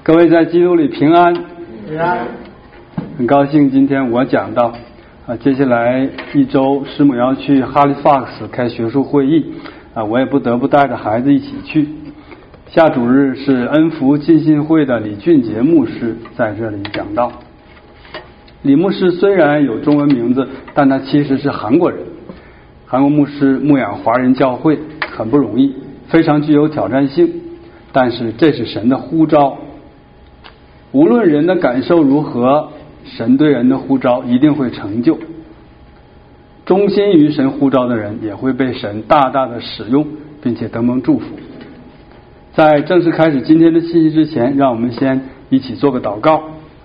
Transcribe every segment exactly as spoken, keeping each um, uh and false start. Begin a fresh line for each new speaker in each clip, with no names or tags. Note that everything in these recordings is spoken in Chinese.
各位在基督里平安。
平安。
很高兴今天我讲到啊，接下来一周师母要去哈利法克斯开学术会议啊，我也不得不带着孩子一起去。下主日是恩福浸信会的李俊杰牧师在这里讲道。李牧师虽然有中文名字，但他其实是韩国人。韩国牧师牧养华人教会很不容易，非常具有挑战性，但是这是神的呼召。无论人的感受如何，神对人的呼召一定会成就。忠心于神呼召的人也会被神大大的使用，并且得蒙祝福。在正式开始今天的信息之前，让我们先一起做个祷告。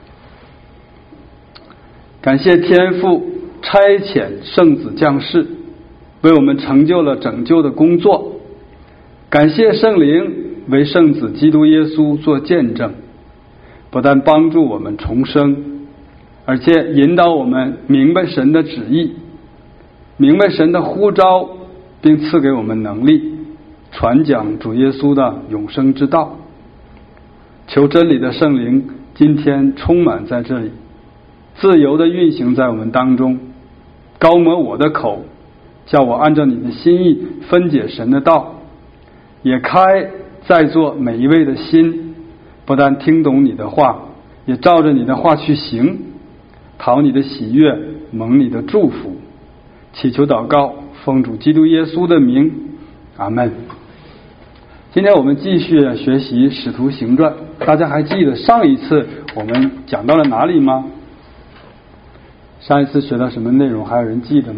感谢天父差遣圣子降世，为我们成就了拯救的工作。感谢圣灵为圣子基督耶稣做见证，不但帮助我们重生，而且引导我们明白神的旨意，明白神的呼召，并赐给我们能力传讲主耶稣的永生之道。求真理的圣灵今天充满在这里，自由地运行在我们当中，高摩我的口，叫我按照你的心意分解神的道，也开在座每一位的心，不但听懂你的话，也照着你的话去行，讨你的喜悦，蒙你的祝福。祈求祷告，奉主基督耶稣的名，阿们。今天我们继续学习使徒行传，大家还记得上一次我们讲到了哪里吗？上一次学到什么内容，还有人记得吗？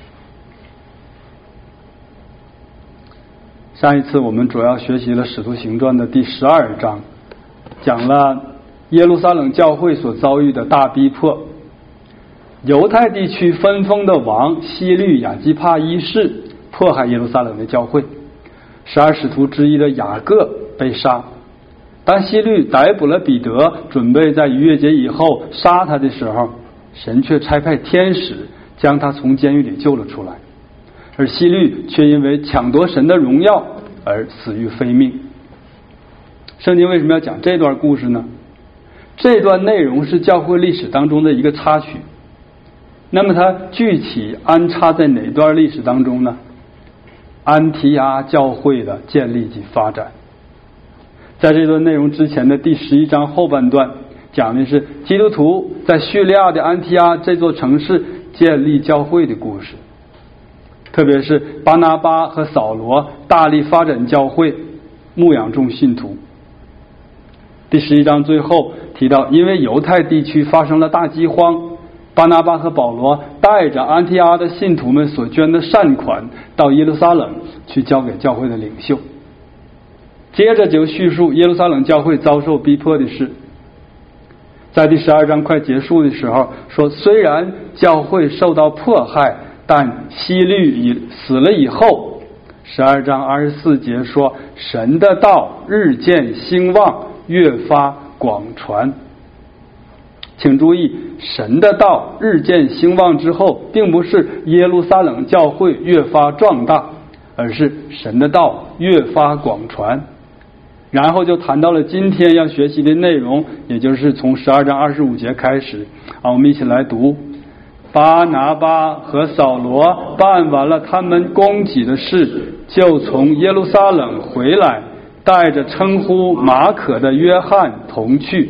上一次我们主要学习了使徒行传的第十二章，讲了耶路撒冷教会所遭遇的大逼迫，犹太地区分封的王希律亚基帕一世迫害耶路撒冷的教会，十二使徒之一的雅各被杀。当希律逮捕了彼得，准备在逾越节以后杀他的时候，神却差派天使将他从监狱里救了出来，而希律却因为抢夺神的荣耀而死于非命。圣经为什么要讲这段故事呢？这段内容是教会历史当中的一个插曲，那么它具体安插在哪段历史当中呢？安提阿教会的建立及发展。在这段内容之前的第十一章后半段，讲的是基督徒在叙利亚的安提阿这座城市建立教会的故事，特别是巴拿巴和扫罗大力发展教会，牧养众信徒。第十一章最后提到，因为犹太地区发生了大饥荒，巴拿巴和保罗带着安提阿的信徒们所捐的善款到耶路撒冷去交给教会的领袖。接着就叙述耶路撒冷教会遭受逼迫的事。在第十二章快结束的时候说，虽然教会受到迫害，但希律已死了以后，十二章二十四节说，神的道日渐兴旺，越发广传。请注意，神的道日渐兴旺之后，并不是耶路撒冷教会越发壮大，而是神的道越发广传。然后就谈到了今天要学习的内容，也就是从十二章二十五节开始啊，我们一起来读。巴拿巴和扫罗办完了他们供给的事，就从耶路撒冷回来，带着称呼马可的约翰同去。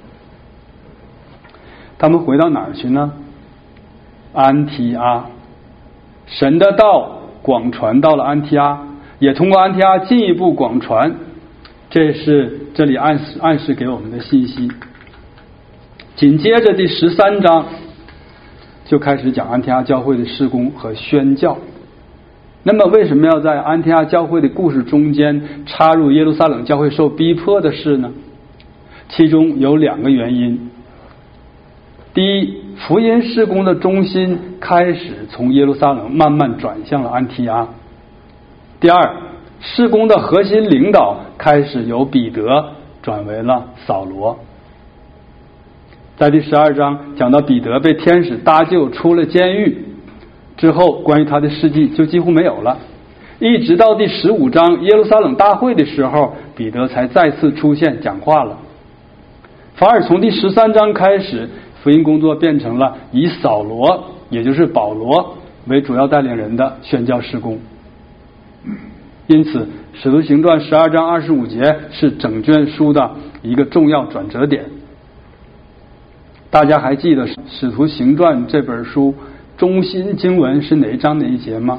他们回到哪儿去呢？安提阿。神的道广传到了安提阿，也通过安提阿进一步广传，这是这里暗示暗示给我们的信息。紧接着第十三章就开始讲安提阿教会的事工和宣教。那么为什么要在安提阿教会的故事中间插入耶路撒冷教会受逼迫的事呢？其中有两个原因。第一，福音事工的中心开始从耶路撒冷慢慢转向了安提阿。第二，事工的核心领导开始由彼得转为了扫罗。在第十二章讲到彼得被天使搭救出了监狱之后，关于他的事迹就几乎没有了，一直到第十五章耶路撒冷大会的时候，彼得才再次出现讲话了。 反而从第十三章开始，福音工作变成了以扫罗，也就是保罗为主要带领人的宣教事工。因此使徒行传十二章二十五节是整卷书的一个重要转折点。大家还记得使徒行传这本书中心经文是哪一章哪一节吗？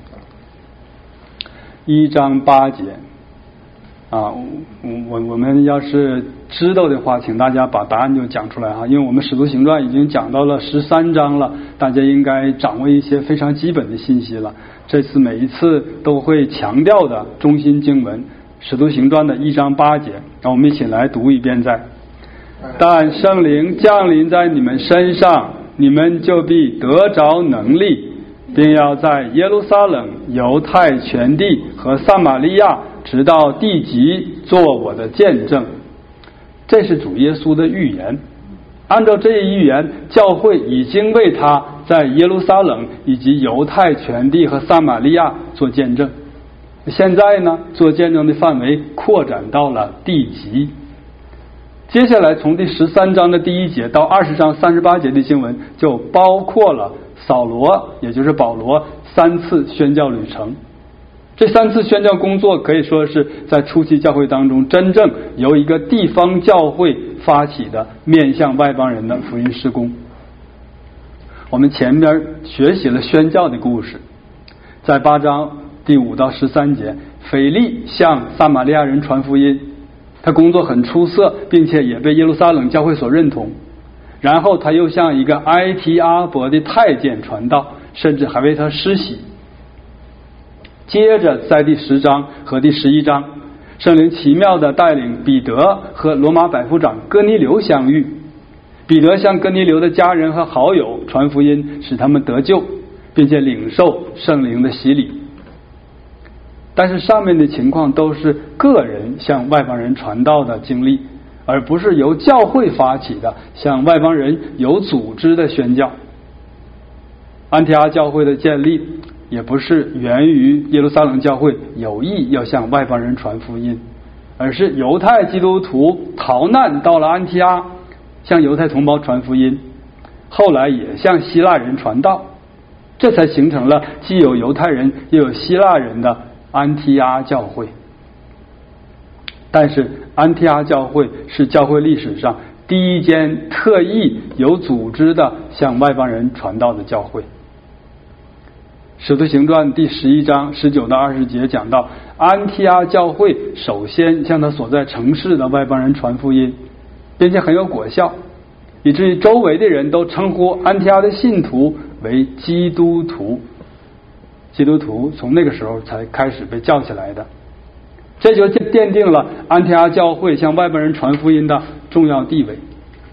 一章八节啊，我我们要是知道的话，请大家把答案就讲出来哈，因为我们使徒行传已经讲到了十三章了，大家应该掌握一些非常基本的信息了。这次每一次都会强调的中心经文，使徒行传的一章八节，让我们一起来读一遍在。但圣灵降临在你们身上，你们就必得着能力，并要在耶路撒冷、犹太全地和撒玛利亚直到地极做我的见证。这是主耶稣的预言。按照这一预言，教会已经为他在耶路撒冷以及犹太全地和撒玛利亚做见证。现在呢，做见证的范围扩展到了地极。接下来从第十三章的第一节到二十章三十八节的经文，就包括了扫罗，也就是保罗三次宣教旅程。这三次宣教工作可以说是在初期教会当中真正由一个地方教会发起的面向外邦人的福音事工。我们前面学习了宣教的故事，在八章第五到十三节，腓利向撒玛利亚人传福音，他工作很出色，并且也被耶路撒冷教会所认同。然后他又向一个埃提阿伯的太监传道，甚至还为他施洗。接着在第十章和第十一章，圣灵奇妙地带领彼得和罗马百夫长哥尼流相遇，彼得向哥尼流的家人和好友传福音，使他们得救，并且领受圣灵的洗礼。但是上面的情况都是个人向外邦人传道的经历，而不是由教会发起的向外邦人有组织的宣教。安提阿教会的建立也不是源于耶路撒冷教会有意要向外邦人传福音，而是犹太基督徒逃难到了安提阿，向犹太同胞传福音，后来也向希腊人传道，这才形成了既有犹太人又有希腊人的安提阿教会。但是安提阿教会是教会历史上第一间特意有组织的向外邦人传道的教会。使徒行传第十一章十九到二十节讲到，安提阿教会首先向他所在城市的外邦人传福音，并且很有果效，以至于周围的人都称呼安提阿的信徒为基督徒。基督徒从那个时候才开始被叫起来的，这就奠定了安提阿教会向外邦人传福音的重要地位。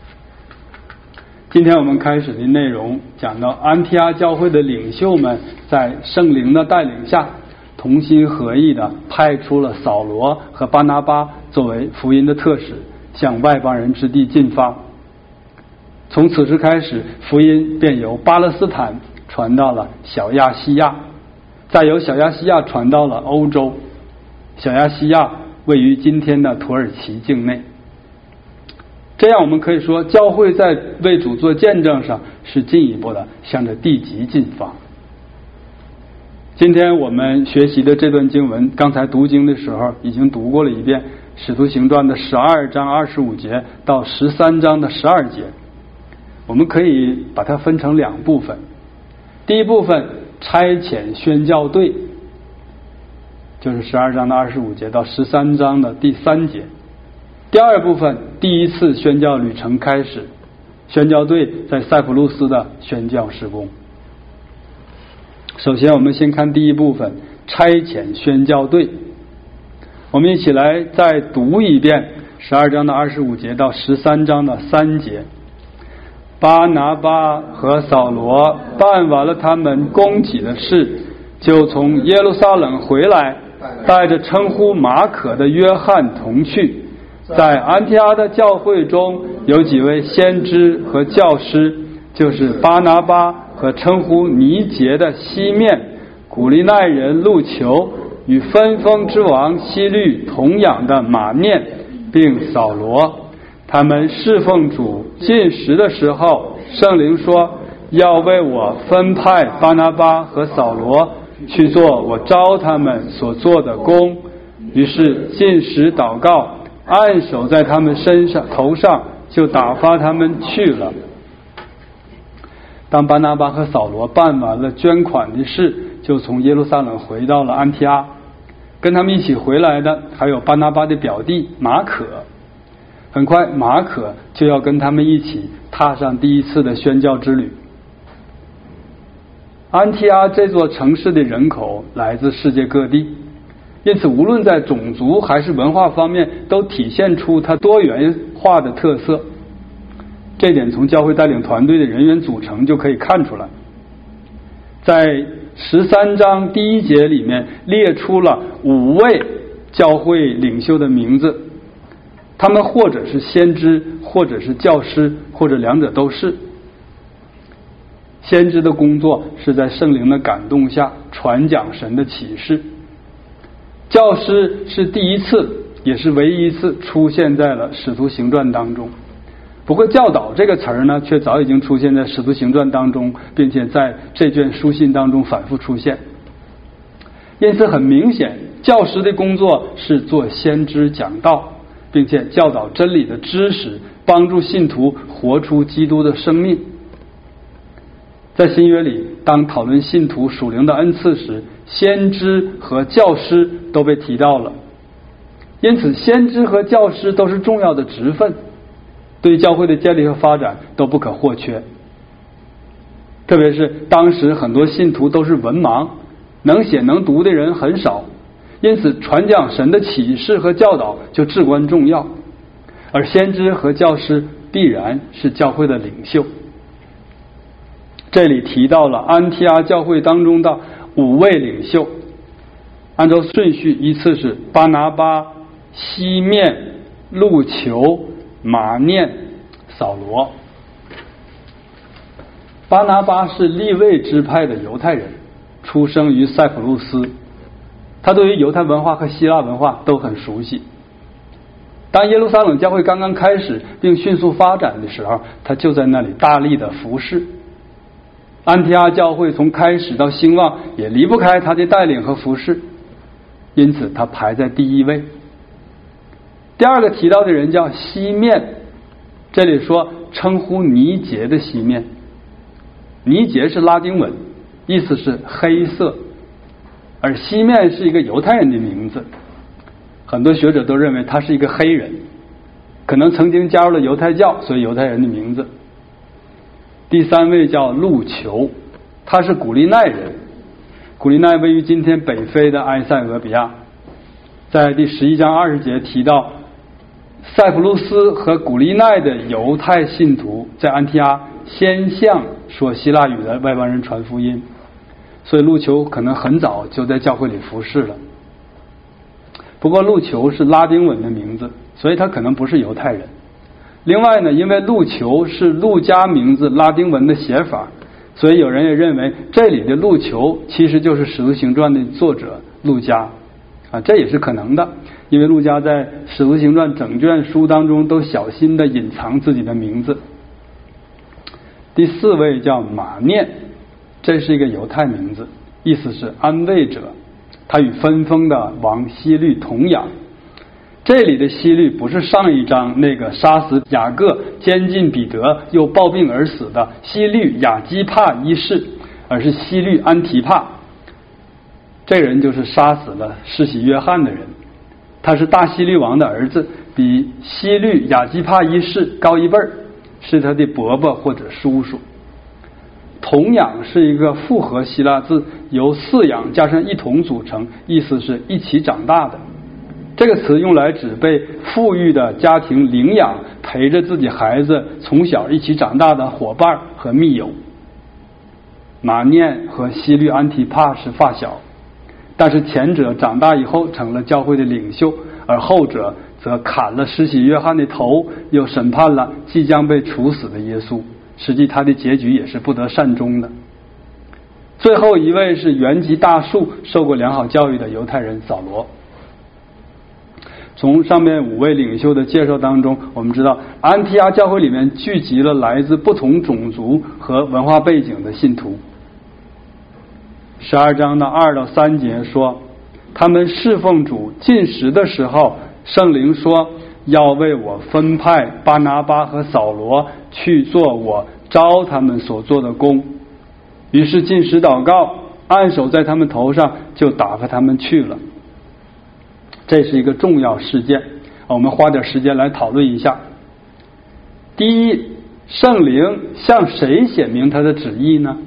今天我们开始的内容讲到安提阿教会的领袖们在圣灵的带领下，同心合意的派出了扫罗和巴拿巴作为福音的特使，向外邦人之地进发。从此时开始，福音便由巴勒斯坦传到了小亚细亚，再由小亚细亚传到了欧洲。小亚细亚位于今天的土耳其境内。这样我们可以说，教会在为主做见证上是进一步的向着地极进发。今天我们学习的这段经文，刚才读经的时候已经读过了一遍，使徒行传的十二章二十五节到十三章的十二节，我们可以把它分成两部分。第一部分差遣宣教队，就是十二章的二十五节到十三章的第三节。第二部分第一次宣教旅程开始，宣教队在塞浦路斯的宣教事工。首先我们先看第一部分差遣宣教队，我们一起来再读一遍十二章的二十五节到十三章的三节。巴拿巴和扫罗办完了他们供给的事，就从耶路撒冷回来，带着称呼马可的约翰同去。在安提阿的教会中有几位先知和教师，就是巴拿巴和称呼尼结的西面、古利奈人路求与分封之王希律同养的马面，并扫罗。 他们侍奉主进食的时候，圣灵说要为我分派巴拿巴和扫罗去做我召他们所做的工。于是进食祷告，按手在他们身上头上，就打发他们去了。当巴拿巴和扫罗办完了捐款的事，就从耶路撒冷回到了安提阿。跟他们一起回来的还有巴拿巴的表弟马可。很快马可就要跟他们一起踏上第一次的宣教之旅。安提阿这座城市的人口来自世界各地，因此无论在种族还是文化方面都体现出它多元化的特色。这点从教会带领团队的人员组成就可以看出来。在十三章第一节里面列出了五位教会领袖的名字，他们或者是先知，或者是教师，或者两者都是。先知的工作是在圣灵的感动下传讲神的启示，教师是第一次也是唯一一次出现在了使徒行传当中。不过教导这个词儿呢，却早已经出现在使徒行传当中，并且在这卷书信当中反复出现。因此很明显，教师的工作是做先知讲道，并且教导真理的知识，帮助信徒活出基督的生命。在新约里，当讨论信徒属灵的恩赐时，先知和教师都被提到了。因此先知和教师都是重要的职分，对教会的建立和发展都不可或缺。特别是当时很多信徒都是文盲，能写能读的人很少，因此传讲神的启示和教导就至关重要。而先知和教师必然是教会的领袖。这里提到了安提阿教会当中的五位领袖，按照顺序依次是巴拿巴、西面、路求、马念、扫罗。巴拿巴是利未支派的犹太人，出生于塞浦路斯，他对于犹太文化和希腊文化都很熟悉。当耶路撒冷教会刚刚开始并迅速发展的时候，他就在那里大力的服侍。安提阿教会从开始到兴旺也离不开他的带领和服侍，因此他排在第一位。第二个提到的人叫西面，这里说称呼尼结的西面。尼结是拉丁文，意思是黑色，而西面是一个犹太人的名字。很多学者都认为他是一个黑人，可能曾经加入了犹太教，所以犹太人的名字。第三位叫路求，他是古利奈人。古利奈位于今天北非的埃塞俄比亚。在第十一章二十节提到，塞浦路斯和古利奈的犹太信徒在安提阿先向说希腊语的外邦人传福音，所以路求可能很早就在教会里服侍了。不过路求是拉丁文的名字，所以他可能不是犹太人。另外呢，因为路求是路加名字拉丁文的写法，所以有人也认为这里的路求其实就是使徒行传的作者路加啊，这也是可能的，因为路加在使徒行传整卷书当中都小心的隐藏自己的名字。第四位叫马念，这是一个犹太名字，意思是安慰者，他与分封的王希律同养。这里的希律不是上一章那个杀死雅各、监禁彼得又暴病而死的希律亚基帕一世，而是希律安提帕。这人就是杀死了施洗约翰的人，他是大希律王的儿子，比希律亚基帕一世高一辈儿，是他的伯伯或者叔叔。同养是一个复合希腊字，由饲养加上一同组成，意思是一起长大的。这个词用来指被富裕的家庭领养，陪着自己孩子从小一起长大的伙伴和密友。马念和希律安提帕是发小，但是前者长大以后成了教会的领袖，而后者则砍了施洗约翰的头，又审判了即将被处死的耶稣。实际他的结局也是不得善终的。最后一位是原籍大树，受过良好教育的犹太人扫罗。 从上面五位领袖的介绍当中，我们知道安提阿教会里面聚集了来自不同种族和文化背景的信徒。十二章的二到三节说，他们侍奉主进食的时候，圣灵说要为我分派巴拿巴和扫罗去做我召他们所做的工。于是进食祷告，按手在他们头上，就打发他们去了。这是一个重要事件，我们花点时间来讨论一下。第一，圣灵向谁显明他的旨意呢？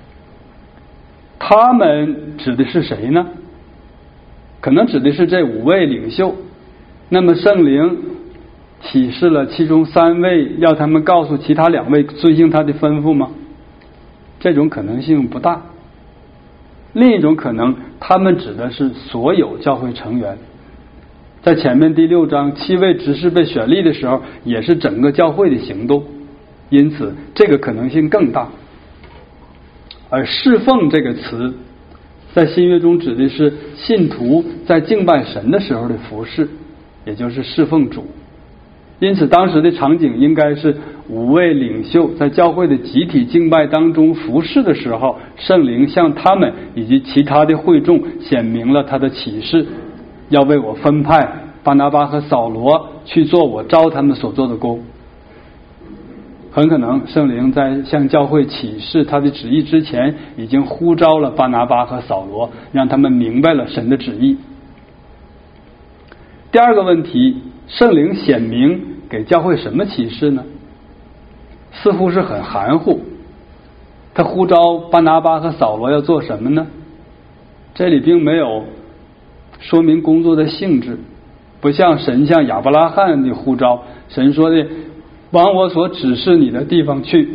他们指的是谁呢？可能指的是这五位领袖。那么圣灵启示了其中三位，要他们告诉其他两位遵行他的吩咐吗？这种可能性不大。另一种可能，他们指的是所有教会成员。在前面第六章七位执事被选立的时候，也是整个教会的行动，因此这个可能性更大。而侍奉这个词在新约中指的是信徒在敬拜神的时候的服侍，也就是侍奉主。因此当时的场景应该是五位领袖在教会的集体敬拜当中服侍的时候，圣灵向他们以及其他的会众显明了他的启示，要为我分派巴拿巴和扫罗去做我召他们所做的工。很可能圣灵在向教会启示他的旨意之前，已经呼召了巴拿巴和扫罗，让他们明白了神的旨意。第二个问题，圣灵显明给教会什么启示呢？似乎是很含糊。他呼召巴拿巴和扫罗要做什么呢？这里并没有说明工作的性质，不像神向亚伯拉罕的呼召，神说的往我所指示你的地方去。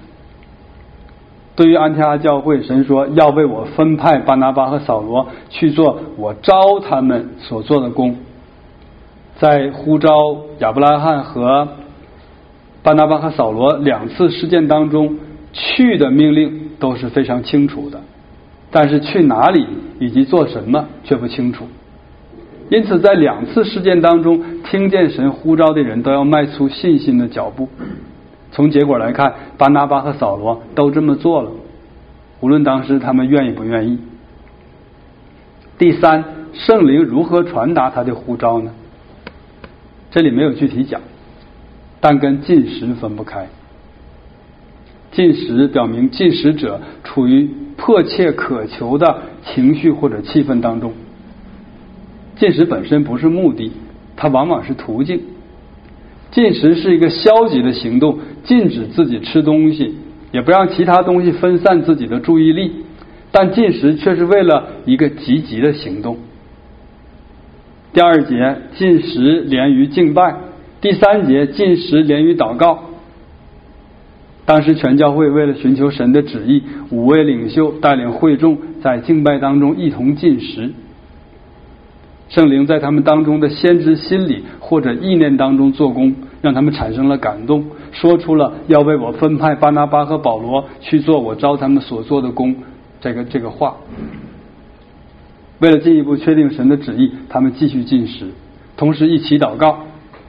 对于安提阿教会，神说要为我分派巴拿巴和扫罗去做我召他们所做的工。在呼召亚伯拉罕和巴拿巴和扫罗两次事件当中，去的命令都是非常清楚的，但是去哪里以及做什么却不清楚。因此在两次事件当中，听见神呼召的人都要迈出信心的脚步。从结果来看，巴拿巴和扫罗都这么做了，无论当时他们愿意不愿意。第三，圣灵如何传达他的呼召呢？这里没有具体讲，但跟进食分不开。进食表明进食者处于迫切渴求的情绪或者气氛当中。进食本身不是目的，它往往是途径。进食是一个消极的行动，禁止自己吃东西，也不让其他东西分散自己的注意力，但进食却是为了一个积极的行动。第二节进食连于敬拜，第三节进食连于祷告。当时全教会为了寻求神的旨意，五位领袖带领会众在敬拜当中一同进食。圣灵在他们当中的先知心里或者意念当中做工，让他们产生了感动，说出了要为我分派巴拿巴和保罗去做我召他们所做的工这个这个话。为了进一步确定神的旨意，他们继续进食，同时一起祷告。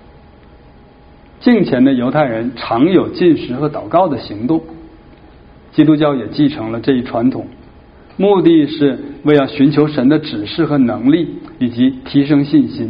敬虔的犹太人常有进食和祷告的行动，基督教也继承了这一传统，目的是为了寻求神的指示和能力，以及提升信心。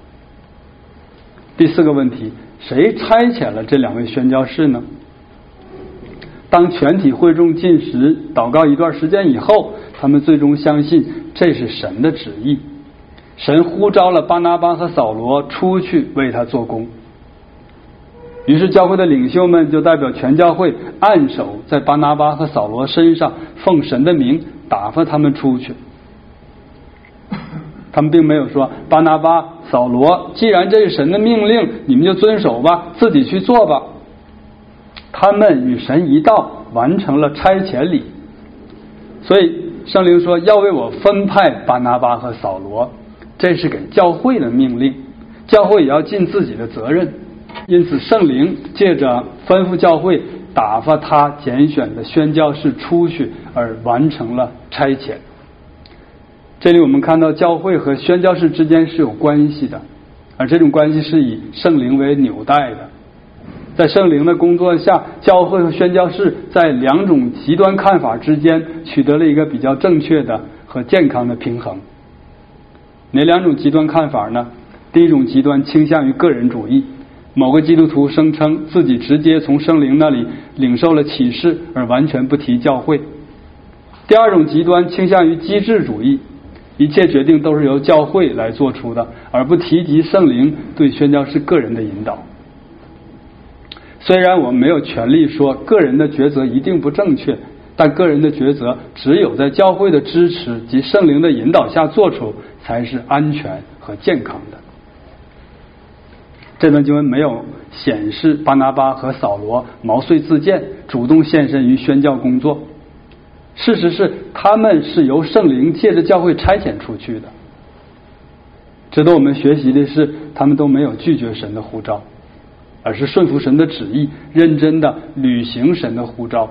第四个问题，谁差遣了这两位宣教士呢？当全体会众进食祷告一段时间以后，他们最终相信这是神的旨意，神呼召了巴拿巴和扫罗出去为他做工。于是教会的领袖们就代表全教会按手在巴拿巴和扫罗身上，奉神的名打发他们出去。他们并没有说巴拿巴、扫罗，既然这是神的命令，你们就遵守吧，自己去做吧。他们与神一道完成了差遣礼。所以圣灵说要为我分派巴拿巴和扫罗，这是给教会的命令，教会也要尽自己的责任。因此圣灵借着吩咐教会打发他拣选的宣教士出去，而完成了差遣。这里我们看到教会和宣教士之间是有关系的， 而这种关系是以圣灵为纽带的。在圣灵的工作下，教会和宣教士在两种极端看法之间取得了一个比较正确的和健康的平衡。哪两种极端看法呢？第一种极端倾向于个人主义，某个基督徒声称自己直接从圣灵那里领受了启示，而完全不提教会。第二种极端倾向于机制主义，一切决定都是由教会来做出的，而不提及圣灵对宣教士个人的引导。虽然我们没有权利说个人的抉择一定不正确，但个人的抉择只有在教会的支持及圣灵的引导下做出，才是安全和健康的。这段经文没有显示巴拿巴和扫罗毛遂自荐，主动献身于宣教工作。事实是，他们是由圣灵借着教会差遣出去的。值得我们学习的是，他们都没有拒绝神的呼召，而是顺服神的旨意，认真的履行神的呼召。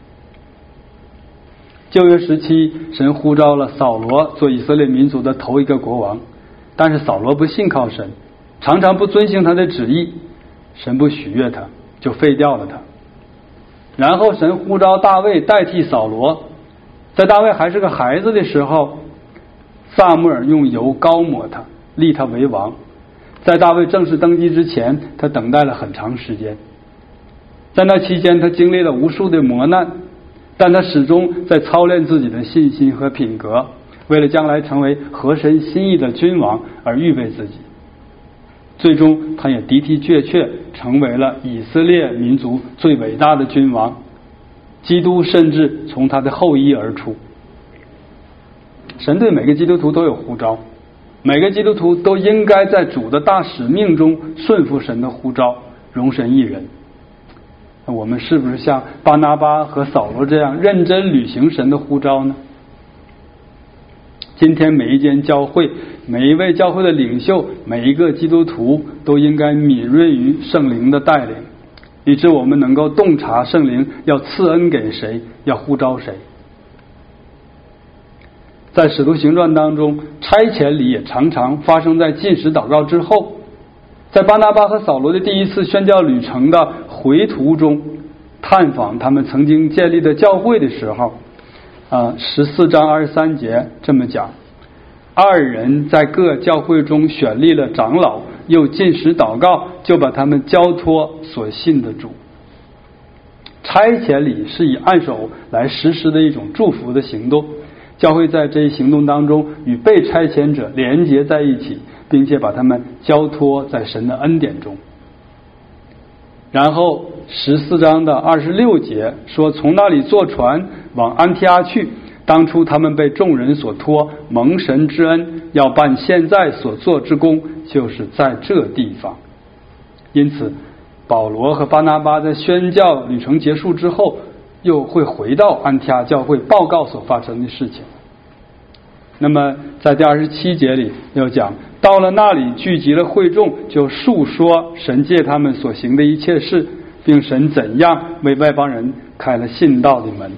旧约时期，神呼召了扫罗做以色列民族的头一个国王，但是扫罗不信靠神，常常不遵行他的旨意，神不许悦他，就废掉了他。然后神呼召大卫代替扫罗，在大卫还是个孩子的时候，撒母耳用油膏抹他，立他为王。在大卫正式登基之前，他等待了很长时间。在那期间，他经历了无数的磨难，但他始终在操练自己的信心和品格，为了将来成为合神心意的君王而预备自己。最终他也的的确确成为了以色列民族最伟大的君王，基督甚至从他的后裔而出。神对每个基督徒都有呼召，每个基督徒都应该在主的大使命中顺服神的呼召，容神一人。那我们是不是像巴拿巴和扫罗这样认真履行神的呼召呢？今天每一间教会，每一位教会的领袖，每一个基督徒都应该敏锐于圣灵的带领，以致我们能够洞察圣灵要赐恩给谁，要呼召谁。在使徒行传当中，差遣礼也常常发生在禁食祷告之后。在巴拿巴和扫罗的第一次宣教旅程的回途中，探访他们曾经建立的教会的时候，啊，十四章二十三节这么讲：二人在各教会中选立了长老，又禁食祷告，就把他们交托所信的主。差遣礼是以按手来实施的一种祝福的行动，教会在这一行动当中与被差遣者连结在一起，并且把他们交托在神的恩典中。然后十四章的二十六节说，从那里坐船往安提阿去，当初他们被众人所托，蒙神之恩，要办现在所做之功，就是在这地方。因此保罗和巴拿巴在宣教旅程结束之后，又会回到安提阿教会报告所发生的事情。那么在第二十七节里又讲，到了那里聚集了会众，就述说神借他们所行的一切事，并神怎样为外邦人开了信道的门。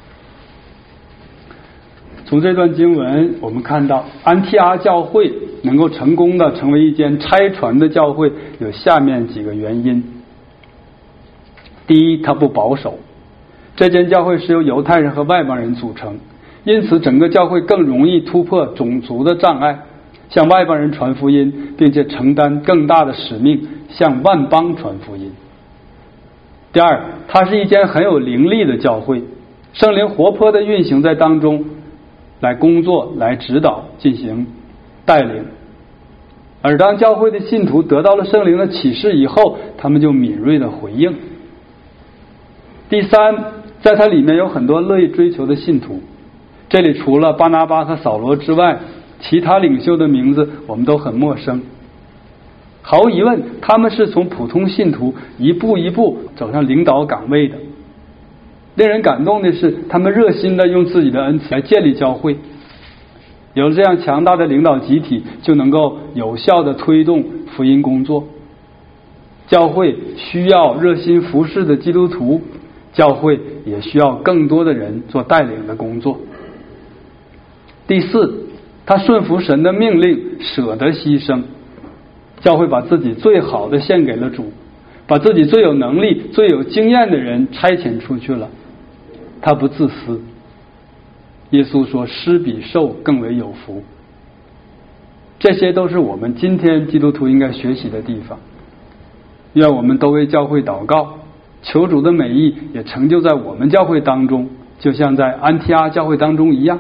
从这段经文我们看到，安提阿教会能够成功的成为一间差传的教会，有下面几个原因。第一，它不保守，这间教会是由犹太人和外邦人组成，因此整个教会更容易突破种族的障碍，向外邦人传福音，并且承担更大的使命，向万邦传福音。第二，它是一间很有灵力的教会，圣灵活泼的运行在当中，来工作，来指导，进行带领。而当教会的信徒得到了圣灵的启示以后，他们就敏锐的回应。第三，在它里面有很多乐意追求的信徒。这里除了巴拿巴和扫罗之外，其他领袖的名字我们都很陌生。毫无疑问，他们是从普通信徒一步一步走上领导岗位的。令人感动的是，他们热心的用自己的恩赐来建立教会。有了这样强大的领导集体，就能够有效的推动福音工作。教会需要热心服侍的基督徒，教会也需要更多的人做带领的工作。第四，他顺服神的命令，舍得牺牲。 教会把自己最好的献给了主，把自己最有能力最有经验的人差遣出去了。他不自私，耶稣说施比受更为有福。这些都是我们今天基督徒应该学习的地方。愿我们都为教会祷告，求主的美意也成就在我们教会当中，就像在安提阿教会当中一样。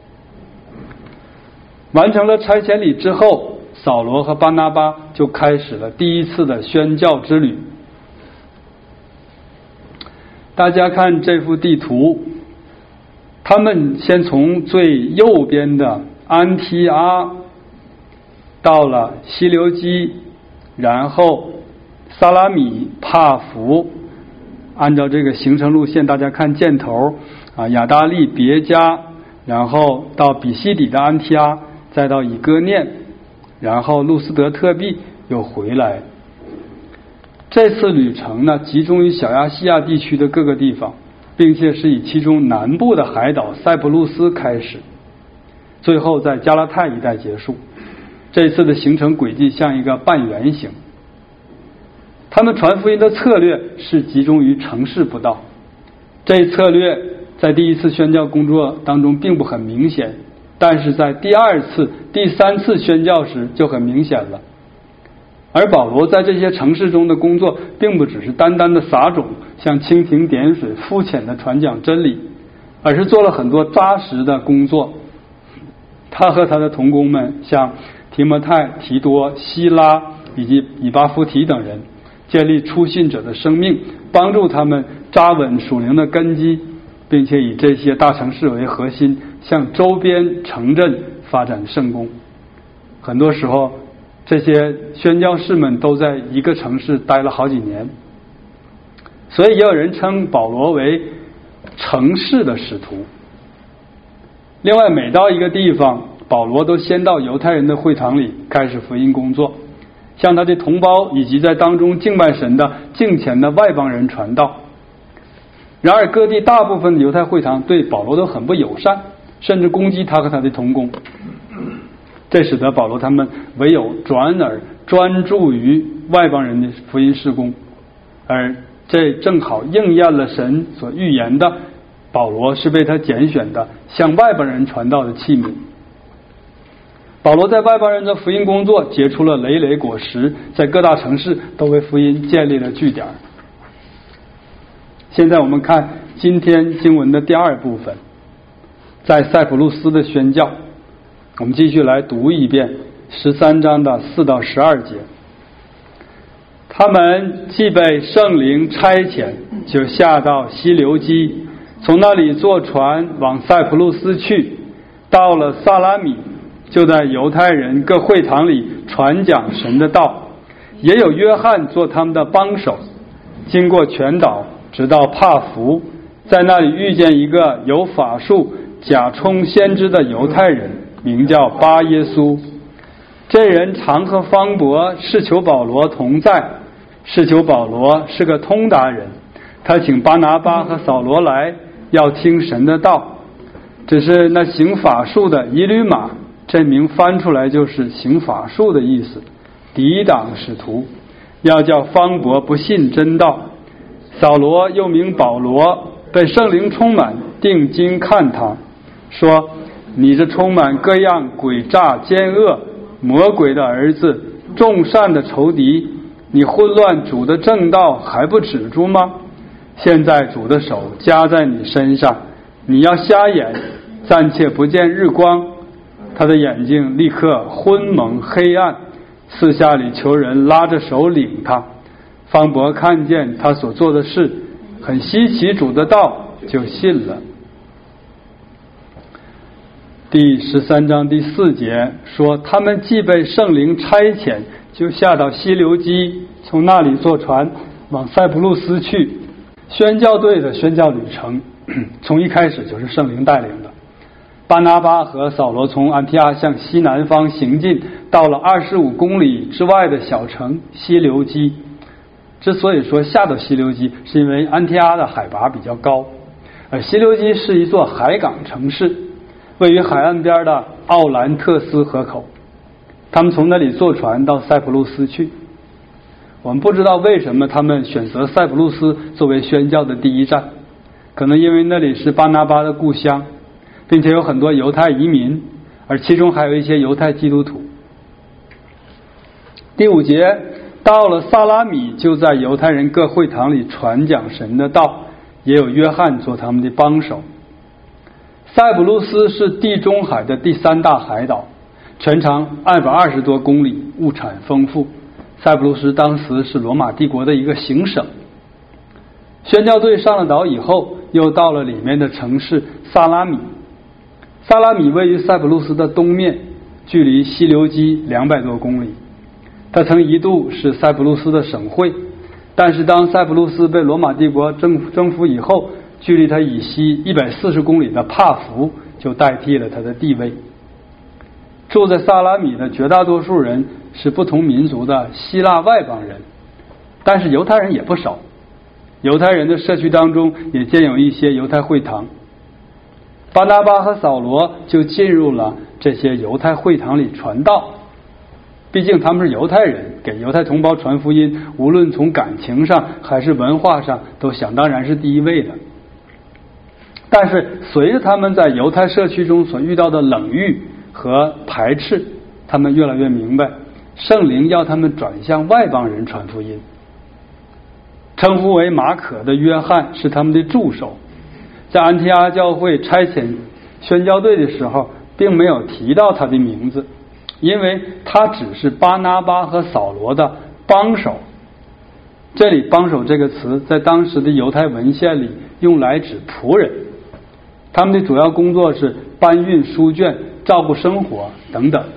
完成了差遣礼之后，扫罗和巴拿巴就开始了第一次的宣教之旅。大家看这幅地图，他们先从最右边的安提阿到了西流基，然后萨拉米、帕福，按照这个行程路线，大家看箭头啊，亚达利、别加，然后到比西底的安提阿，再到以哥念，然后路斯德特庇，又回来。这次旅程呢，集中于小亚细亚地区的各个地方，并且是以其中南部的海岛塞浦路斯开始，最后在加拉太一带结束。这次的行程轨迹像一个半圆形。他们传福音的策略是集中于城市布道，这一策略在第一次宣教工作当中并不很明显，但是在第二次、第三次宣教时就很明显了。而保罗在这些城市中的工作并不只是单单的撒种，像蜻蜓点水、肤浅的传讲真理，而是做了很多扎实的工作。他和他的同工们，像提摩太、提多、希拉以及以巴弗提等人，建立初信者的生命，帮助他们扎稳属灵的根基，并且以这些大城市为核心，向周边城镇发展圣工。很多时候这些宣教士们都在一个城市待了好几年，所以也有人称保罗为城市的使徒。另外，每到一个地方，保罗都先到犹太人的会堂里开始福音工作，向他的同胞以及在当中敬拜神的敬虔的外邦人传道。然而各地大部分的犹太会堂对保罗都很不友善，甚至攻击他和他的同工。这使得保罗他们唯有转而专注于外邦人的福音事工，而这正好应验了神所预言的，保罗是被他拣选的向外邦人传道的器皿。保罗在外邦人的福音工作结出了累累果实，在各大城市都为福音建立了据点。现在我们看今天经文的第二部分，在塞浦路斯的宣教。我们继续来读一遍十三章的四到十二节。他们既被圣灵差遣，就下到西流基，从那里坐船往塞浦路斯去，到了萨拉米，就在犹太人各会堂里传讲神的道，也有约翰做他们的帮手。经过全岛，直到帕福，在那里遇见一个有法术假充先知的犹太人，名叫巴耶稣。这人常和方伯试求保罗同在，试求保罗是个通达人，他请巴拿巴和扫罗来，要听神的道。只是那行法术的以吕马，这名翻出来就是行法术的意思，抵挡使徒，要叫方伯不信真道。扫罗又名保罗，被圣灵充满，定睛看他，说：你这充满各样诡诈奸恶魔鬼的儿子，众善的仇敌，你混乱主的正道还不止住吗？现在主的手加在你身上，你要瞎眼，暂且不见日光。他的眼睛立刻昏蒙黑暗，四下里求人拉着手领他。方伯看见他所做的事，很稀奇主的道，就信了。第十三章第四节说，他们既被圣灵差遣，就下到西流基，从那里坐船往塞浦路斯去。宣教队的宣教旅程从一开始就是圣灵带领的。巴拿巴和扫罗从安提阿向西南方行进，到了二十五公里之外的小城西流基。之所以说下到西流基，是因为安提阿的海拔比较高，而西流基是一座海港城市，位于海岸边的奥兰特斯河口。 他们从那里坐船到塞浦路斯去。我们不知道为什么他们选择塞浦路斯作为宣教的第一站，可能因为那里是巴拿巴的故乡，并且有很多犹太移民，而其中还有一些犹太基督徒。第五节，到了萨拉米，就在犹太人各会堂里传讲神的道，也有约翰做他们的帮手。塞浦路斯是地中海的第三大海岛，全长二百二十多公里，物产丰富。塞浦路斯当时是罗马帝国的一个行省。宣教队上了岛以后，又到了里面的城市萨拉米。萨拉米位于塞浦路斯的东面，距离西流基两百多公里。它曾一度是塞浦路斯的省会，但是当塞浦路斯被罗马帝国征征服以后，距离它以西一百四十公里的帕福就代替了它的地位。住在萨拉米的绝大多数人是不同民族的希腊外邦人，但是犹太人也不少。犹太人的社区当中也建有一些犹太会堂，巴拿巴和扫罗就进入了这些犹太会堂里传道。毕竟他们是犹太人，给犹太同胞传福音，无论从感情上还是文化上都想当然是第一位的。但是随着他们在犹太社区中所遇到的冷遇和排斥，他们越来越明白圣灵要他们转向外邦人传福音。称呼为马可的约翰是他们的助手，在安提阿教会差遣宣教队的时候并没有提到他的名字，因为他只是巴拿巴和扫罗的帮手。这里帮手这个词在当时的犹太文献里用来指仆人，他们的主要工作是搬运书卷、照顾生活等等。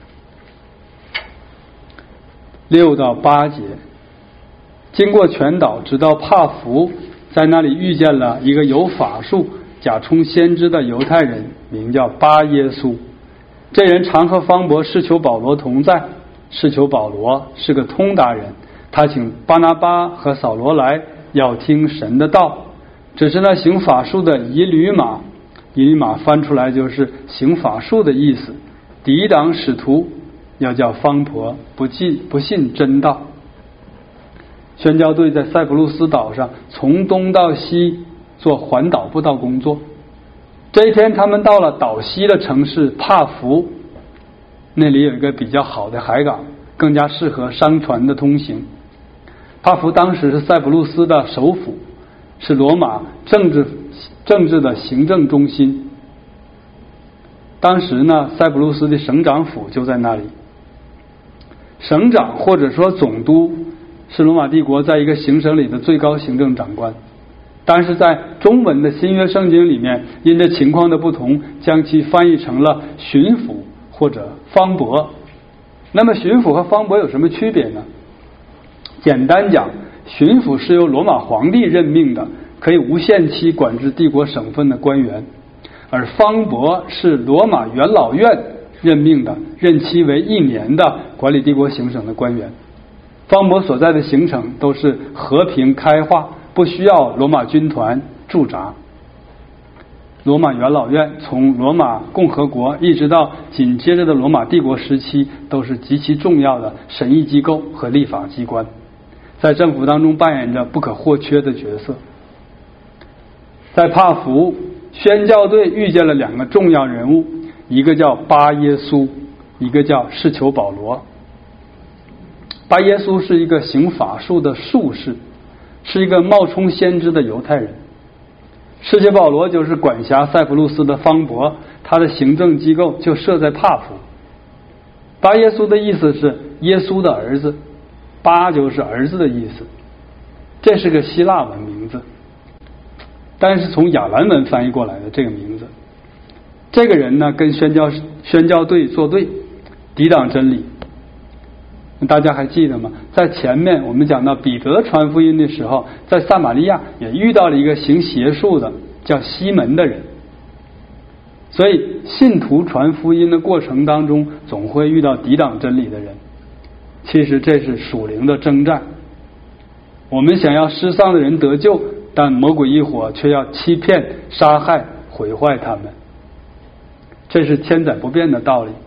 六到八节，经过全岛直到帕福，在那里遇见了一个有法术、假充先知的犹太人，名叫巴耶稣。这人常和方伯试求保罗同在，试求保罗是个通达人，他请巴拿巴和扫罗来，要听神的道。只是那行法术的以吕马，以吕马翻出来就是行法术的意思，抵挡使徒，要叫方伯不信不信真道。宣教队在塞浦路斯岛上从东到西做环岛布道工作。这一天他们到了岛西的城市帕福，那里有一个比较好的海港，更加适合商船的通行。帕福当时是塞浦路斯的首府，是罗马政治政治的行政中心。当时呢，塞浦路斯的省长府就在那里。省长或者说总督是罗马帝国在一个行省里的最高行政长官，但是在中文的新约圣经里面，因着情况的不同，将其翻译成了巡抚或者方伯。那么巡抚和方伯有什么区别呢？简单讲，巡抚是由罗马皇帝任命的，可以无限期管制帝国省份的官员，而方伯是罗马元老院任命的，任期为一年的管理帝国行省的官员。方伯所在的行程都是和平开化，不需要罗马军团驻扎。罗马元老院从罗马共和国一直到紧接着的罗马帝国时期，都是极其重要的审议机构和立法机关，在政府当中扮演着不可或缺的角色。在帕福，宣教队遇见了两个重要人物，一个叫巴耶稣，一个叫士求保罗。巴耶稣是一个行法术的术士，是一个冒充先知的犹太人。士求保罗就是管辖塞浦路斯的方伯，他的行政机构就设在帕福。巴耶稣的意思是耶稣的儿子，巴就是儿子的意思，这是个希腊文名字，但是从亚兰文翻译过来的这个名字。这个人呢，跟宣教宣教队作对，抵挡真理。大家还记得吗？在前面我们讲到彼得传福音的时候，在撒玛利亚也遇到了一个行邪术的叫西门的人。所以信徒传福音的过程当中，总会遇到抵挡真理的人。其实这是属灵的征战。我们想要失丧的人得救，但魔鬼一伙却要欺骗、杀害、毁坏他们。这是千载不变的道理。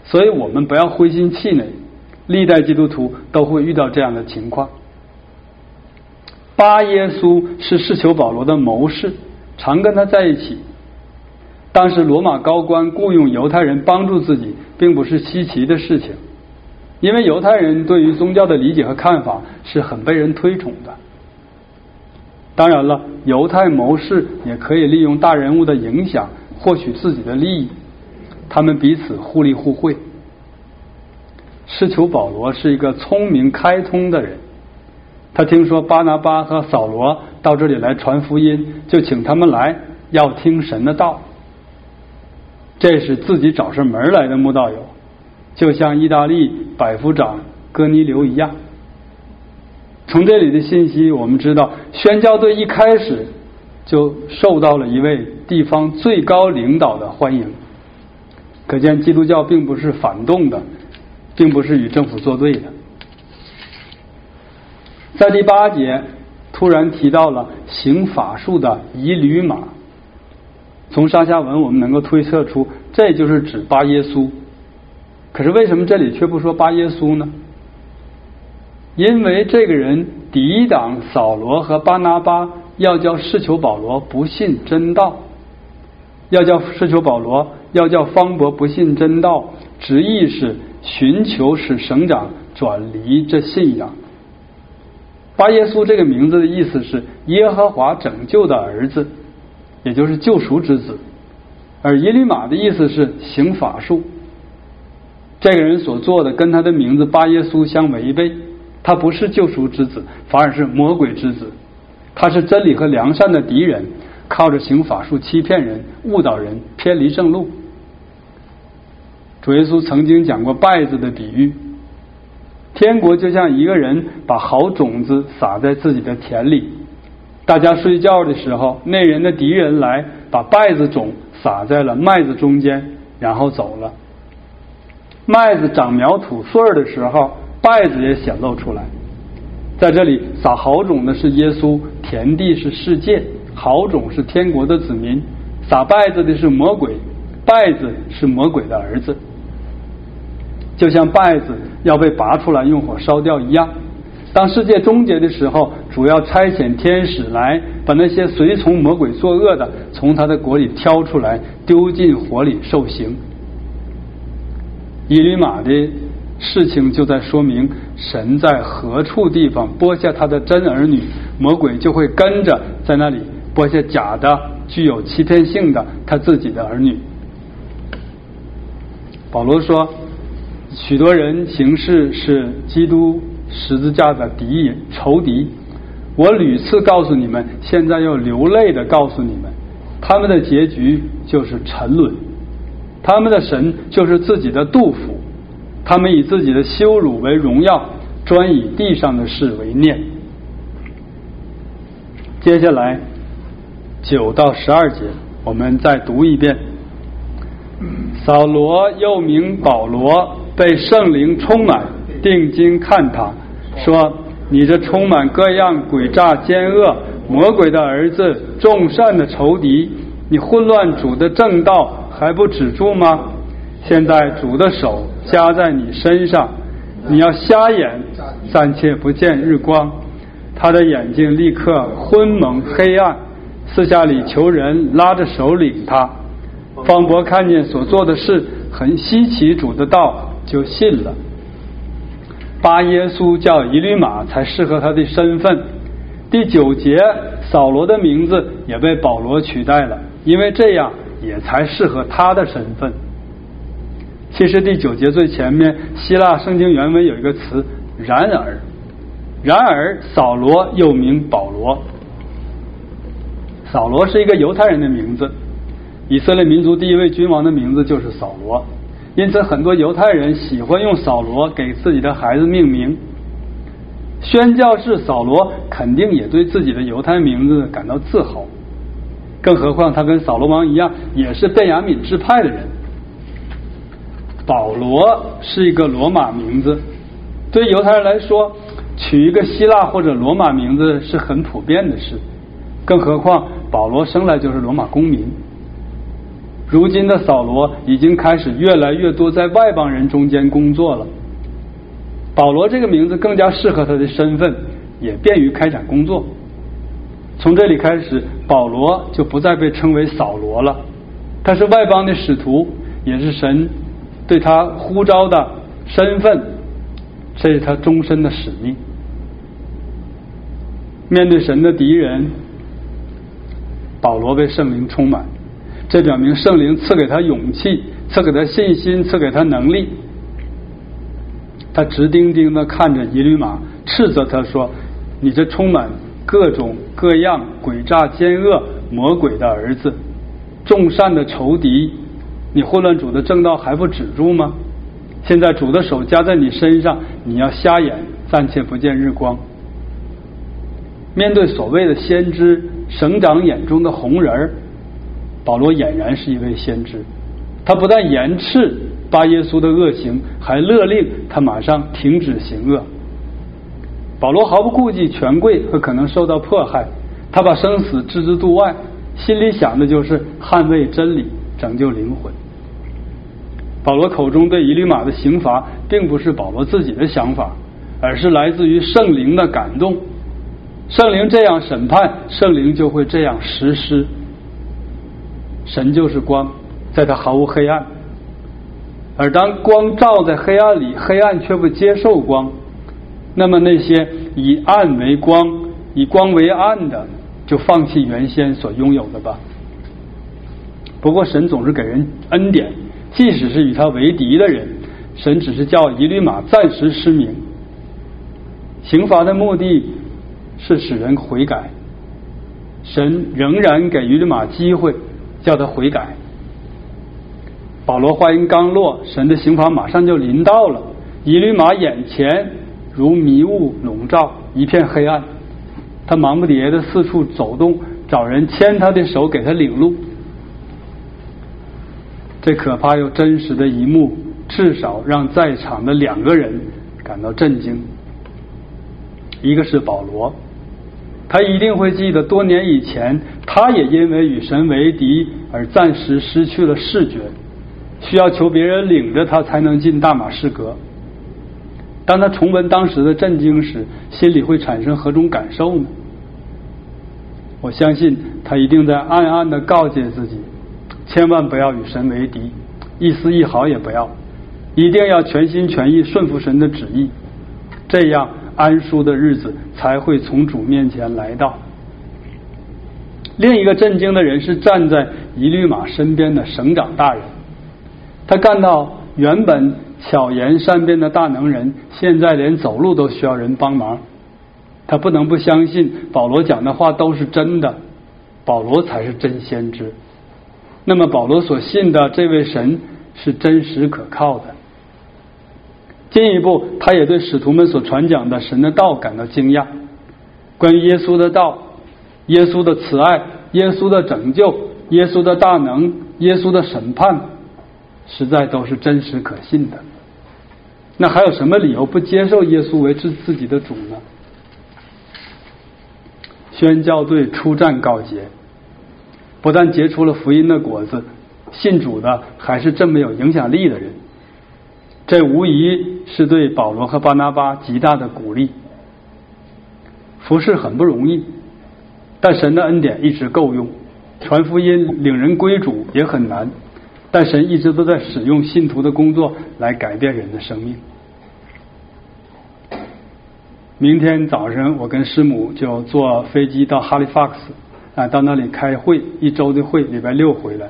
所以我们不要灰心气馁，历代基督徒都会遇到这样的情况。巴耶稣是士求保罗的谋士，常跟他在一起。当时罗马高官雇佣犹太人帮助自己，并不是稀奇的事情，因为犹太人对于宗教的理解和看法是很被人推崇的。当然了，犹太谋士也可以利用大人物的影响获取自己的利益，他们彼此互利互惠。士求保罗是一个聪明开通的人，他听说巴拿巴和扫罗到这里来传福音，就请他们来，要听神的道。这是自己找上门来的慕道友，就像意大利百夫长哥尼流一样。从这里的信息我们知道，宣教队一开始就受到了一位地方最高领导的欢迎，可见基督教并不是反动的，并不是与政府作对的。在第八节突然提到了行法术的以吕马，从上下文我们能够推测出这就是指巴耶稣。可是为什么这里却不说巴耶稣呢？因为这个人抵挡扫罗和巴拿巴，要叫士求保罗不信真道，要叫士求保罗要叫方伯不信真道，直意是寻求使省长转离这信仰。巴耶稣这个名字的意思是耶和华拯救的儿子，也就是救赎之子，而耶利马的意思是行法术。这个人所做的跟他的名字巴耶稣相违背，他不是救赎之子，反而是魔鬼之子。他是真理和良善的敌人，靠着行法术欺骗人、误导人、偏离正路。主耶稣曾经讲过稗子的比喻，天国就像一个人把好种子撒在自己的田里，大家睡觉的时候，那人的敌人来把稗子种撒在了麦子中间，然后走了。麦子长苗吐穗儿的时候，稗子也显露出来。在这里撒好种的是耶稣，田地是世界，好种是天国的子民，撒稗子的是魔鬼，稗子是魔鬼的儿子。就像稗子要被拔出来用火烧掉一样，当世界终结的时候，主要差遣天使来把那些随从魔鬼作恶的从他的国里挑出来，丢进火里受刑。以吕马的事情就在说明，神在何处地方播下他的真儿女，魔鬼就会跟着在那里播下假的、具有欺骗性的他自己的儿女。保罗说，许多人行事是基督十字架的敌人、仇敌。我屡次告诉你们，现在又流泪的告诉你们，他们的结局就是沉沦，他们的神就是自己的杜甫，他们以自己的羞辱为荣耀，专以地上的事为念。接下来九到十二节我们再读一遍。扫罗又名保罗，被圣灵充满，定睛看他，说，你这充满各样诡诈奸恶、魔鬼的儿子、众善的仇敌，你混乱主的正道还不止住吗？现在主的手加在你身上，你要瞎眼，暂且不见日光。他的眼睛立刻昏蒙黑暗，四下里求人拉着手领他。方伯看见所做的事很稀奇主的道，就信了。巴耶稣叫以吕马才适合他的身份。第九节，扫罗的名字也被保罗取代了，因为这样也才适合他的身份。其实第九节最前面希腊圣经原文有一个词然而，然而扫罗又名保罗。扫罗是一个犹太人的名字，以色列民族第一位君王的名字就是扫罗，因此很多犹太人喜欢用扫罗给自己的孩子命名。宣教士扫罗肯定也对自己的犹太名字感到自豪，更何况他跟扫罗王一样也是便雅悯支派的人。保罗是一个罗马名字，对犹太人来说，取一个希腊或者罗马名字是很普遍的事，更何况保罗生来就是罗马公民。 如今的扫罗已经开始越来越多在外邦人中间工作了。保罗这个名字更加适合他的身份，也便于开展工作。从这里开始，保罗就不再被称为扫罗了，他是外邦的使徒，也是神对他呼召的身份，这是他终身的使命。面对神的敌人，保罗被圣灵充满，这表明圣灵赐给他勇气，赐给他信心，赐给他能力。他直盯盯地看着以吕马，斥责他说：你这充满各种各样诡诈奸恶魔鬼的儿子，众善的仇敌，你混乱主的正道还不止住吗？现在主的手加在你身上，你要瞎眼，暂且不见日光。面对所谓的先知，省长眼中的红人，保罗俨然是一位先知。他不但严斥巴耶稣的恶行，还勒令他马上停止行恶。保罗毫不顾忌权贵和可能受到迫害，他把生死置之度外，心里想的就是捍卫真理，拯救灵魂。保罗口中对以吕马的刑罚并不是保罗自己的想法，而是来自于圣灵的感动。圣灵这样审判，圣灵就会这样实施。神就是光，在他毫无黑暗，而当光照在黑暗里，黑暗却不接受光，那么那些以暗为光，以光为暗的，就放弃原先所拥有的吧。不过神总是给人恩典，即使是与他为敌的人，神只是叫以吕马暂时失明。刑罚的目的是使人悔改，神仍然给以吕马机会，叫他悔改。保罗话音刚落，神的刑罚马上就临到了。以吕马眼前如迷雾笼罩，一片黑暗，他忙不迭的四处走动，找人牵他的手，给他领路。这可怕又真实的一幕，至少让在场的两个人感到震惊。一个是保罗，他一定会记得多年以前，他也因为与神为敌而暂时失去了视觉，需要求别人领着他才能进大马士革。当他重温当时的震惊时，心里会产生何种感受呢？我相信他一定在暗暗地告诫自己，千万不要与神为敌，一丝一毫也不要，一定要全心全意顺服神的旨意，这样安舒的日子才会从主面前来到。另一个震惊的人是站在以吕马身边的省长大人，他看到原本巧言善辩的大能人，现在连走路都需要人帮忙。他不能不相信保罗讲的话都是真的，保罗才是真先知。那么保罗所信的这位神是真实可靠的。进一步，他也对使徒们所传讲的神的道感到惊讶。关于耶稣的道，耶稣的慈爱，耶稣的拯救，耶稣的大能，耶稣的审判，实在都是真实可信的。那还有什么理由不接受耶稣为自自己的主呢？宣教队出战告捷，不但结出了福音的果子，信主的还是这么有影响力的人，这无疑是对保罗和巴拿巴极大的鼓励。服事很不容易，但神的恩典一直够用，传福音领人归主也很难，但神一直都在使用信徒的工作来改变人的生命。明天早上我跟师母就坐飞机到哈利法克斯啊，到那里开会，一周的会，礼拜六回来。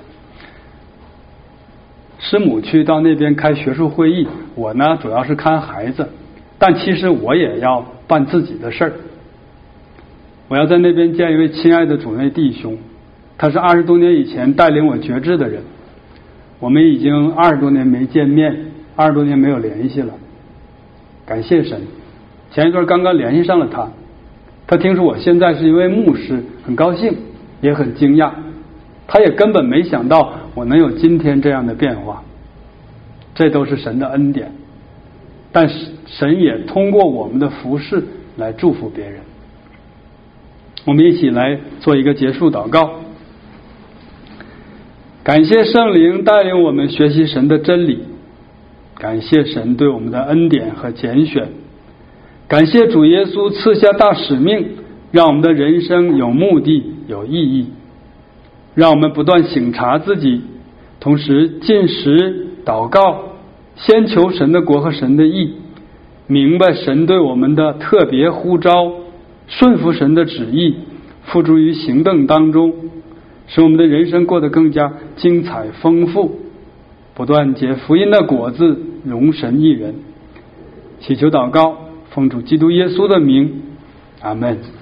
师母去到那边开学术会议，我呢主要是看孩子，但其实我也要办自己的事儿。我要在那边见一位亲爱的主内弟兄，他是二十多年以前带领我决志的人，我们已经二十多年没见面，二十多年没有联系了。感谢神，前一段刚刚联系上了他，他听说我现在是一位牧师，很高兴，也很惊讶，他也根本没想到我能有今天这样的变化，这都是神的恩典，但是神也通过我们的服事来祝福别人。我们一起来做一个结束祷告。 感谢圣灵带领我们学习神的真理，感谢神对我们的恩典和拣选，感谢主耶稣赐下大使命，让我们的人生有目的有意义，让我们不断省察自己，同时进食祷告，先求神的国和神的义，明白神对我们的特别呼召，顺服神的旨意，付诸于行动当中，使我们的人生过得更加精彩丰富，不断结福音的果子，荣神益人。祈求祷告，奉主基督耶稣的名，阿们。